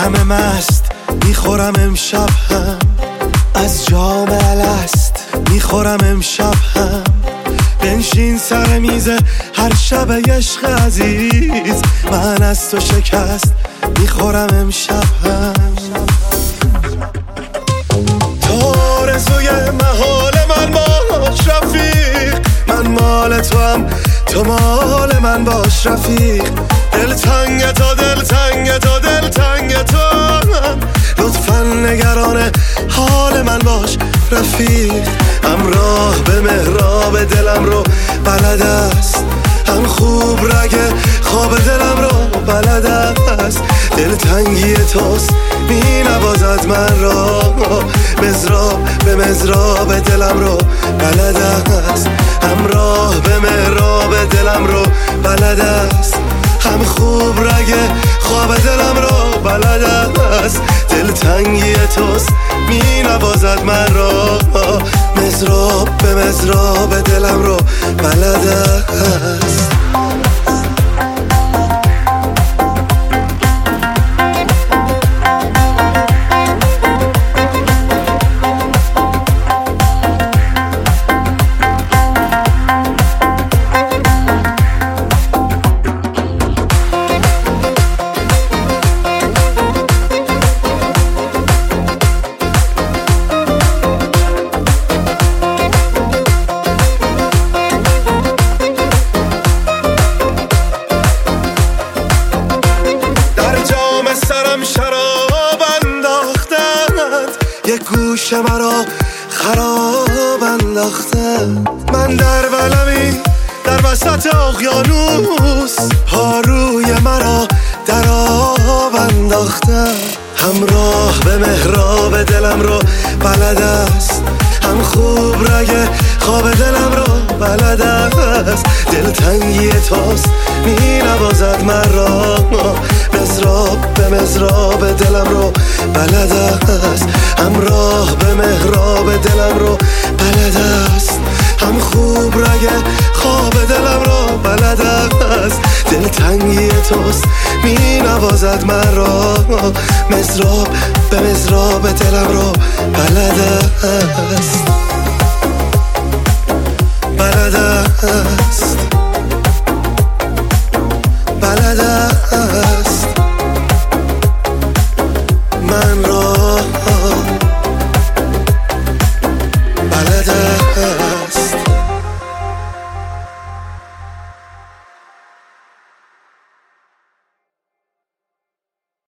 همه مست میخورم امشب هم، از جام الست میخورم امشب هم. بنشین سر میز هر شب عشق عزیز، من از تو شکست میخورم امشب هم. تو آرزوی محال من باش رفیق، من مال تو هم تو مال من باش رفیق. دلتنگ تو دلتنگ تو دلتنگ تو، لطفا نگران حال من باش رفیق. همراه به محراب دلم رو بلد است، هم خوب رگ خواب دلم رو بلد است. دلتنگی توست می نوازد من را، مزراب به مزراب دلم رو بلد است. همراه به محراب دلم رو بلد است، هم خوب رگ خواب دلم رو بلد است. دلتنگی توست می نوازد من را، مزراب به مزراب دلم رو بلد است. شراب انداختند، یک گوشه مرا خراب انداختند. من در ولمی در وسط اقیانوس، پاروی مرا در آب انداختند. همراه به محراب دلم رو بلد است، هم خوب رگ خواب دلم رو بلد است. دلتنگی توست می نوازد من را، مزراب به مزراب دلم رو بلد است. همراه به محراب دلم رو بلد است، هم خوب رگ خواب دلم رو بلد است. دلتنگی توست می نوازد من را، مزراب به مزراب دلم رو بلد است. بلد است بلد است، من